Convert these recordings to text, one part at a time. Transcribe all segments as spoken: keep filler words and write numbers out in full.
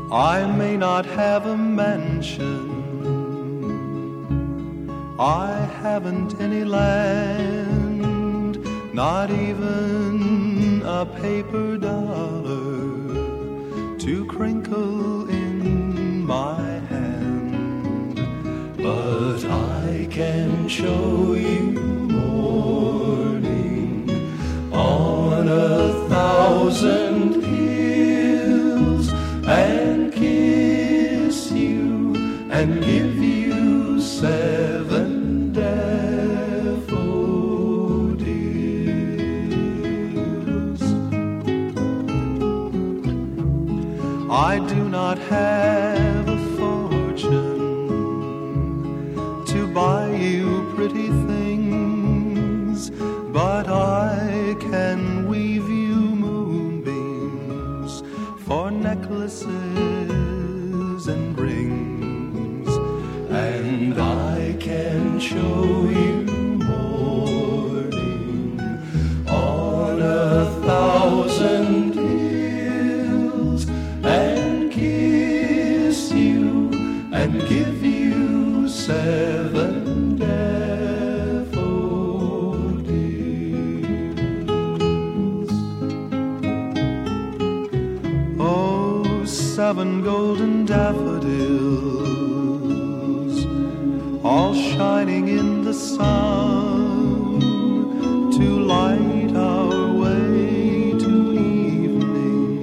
I may not have a mansion, I haven't any land, not even a paper dollar to crinkle in my hand. But I can show you morning on a thousand hills, and kiss you and give you seven daffodils. I do not have a fortune to buy you pretty things, but I can weave you moonbeams for necklaces and rings, and I can show you morning on a thousand hills, and kiss you and give you seven daffodils. Oh, seven golden daffodils, all shining in the sun, to light our way to evening,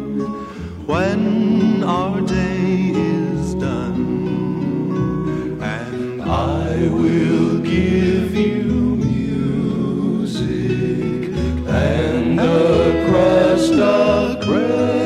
when our day is done. And I will give you music and a crust of bread